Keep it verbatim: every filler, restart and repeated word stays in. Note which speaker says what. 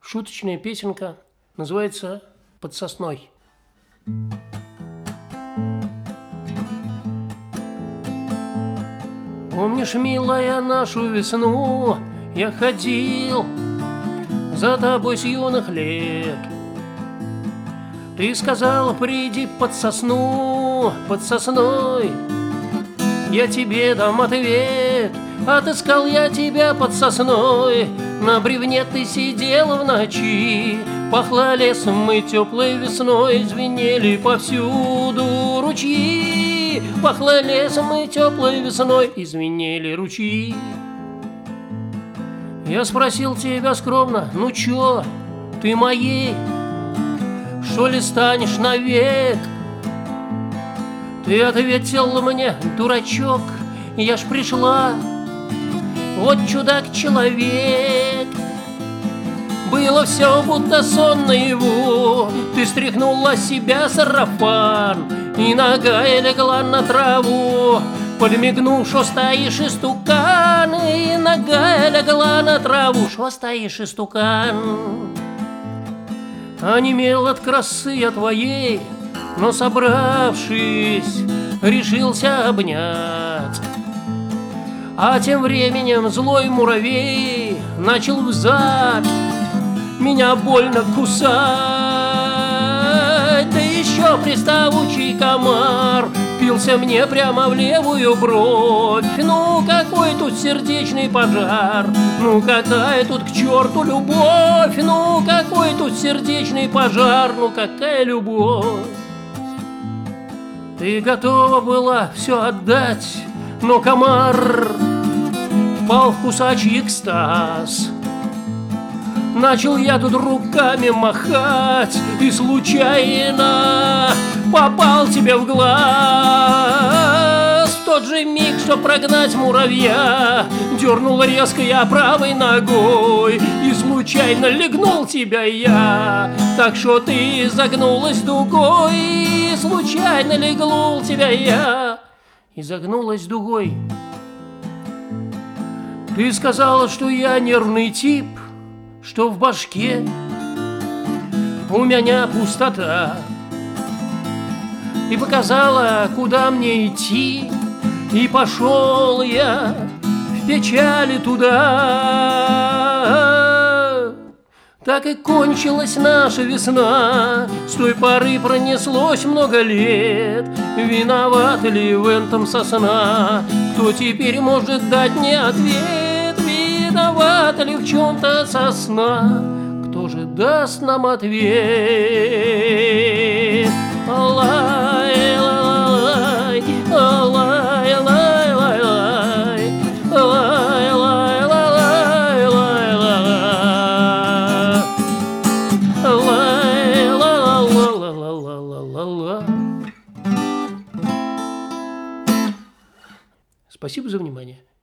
Speaker 1: Шуточная песенка, называется «Под сосной». Помнишь, милая, нашу весну? Я ходил за тобой с юных лет. Ты сказала, приди под сосну, под сосной, я тебе дам ответ. Отыскал я тебя под сосной, на бревне ты сидела в ночи. Пахло лесом и теплой весной, звенели повсюду ручьи. Пахло лесом и теплой весной, и звенели ручьи. Я спросил тебя скромно, ну чё, ты моей, что ли станешь навек? Ты ответил мне, дурачок, я ж пришла, вот чудак-человек. Было все будто сон наяву, ты стряхнула с себя сарафан, и ногая легла на траву, подмигнув, шо стоишь, истукан. И ногая легла на траву, шо стоишь, истукан. Онемел от красы я твоей, но, собравшись, решился обнять. А тем временем злой муравей начал взад меня больно кусать. Да еще приставучий комар впился мне прямо в левую бровь. Ну какой тут сердечный пожар, ну какая тут к черту любовь. Ну какой тут сердечный пожар, ну какая любовь. Ты готова была все отдать, но комар впал в кусачий экстаз. Начал я тут руками махать, и случайно попал тебе в глаз. В тот же миг, что прогнать муравья, дернул резко я правой ногой, и случайно легнул тебя я, так что ты загнулась дугой. И случайно легнул тебя я, и загнулась дугой. Ты сказала, что я нервный тип, что в башке у меня пустота. Ты показала, куда мне идти, и пошел я в печали туда. Так и кончилась наша весна, с той поры пронеслось много лет. Виновата ли в этом сосна? Кто теперь может дать мне ответ? Виновата ли в чем-то сосна? Кто же даст нам ответ? Алай, лай, алай, лай, лай, лай, алай, лай, лай, лай, лай, ла-ла-ла-ла-ла-ла-ла. Спасибо за внимание.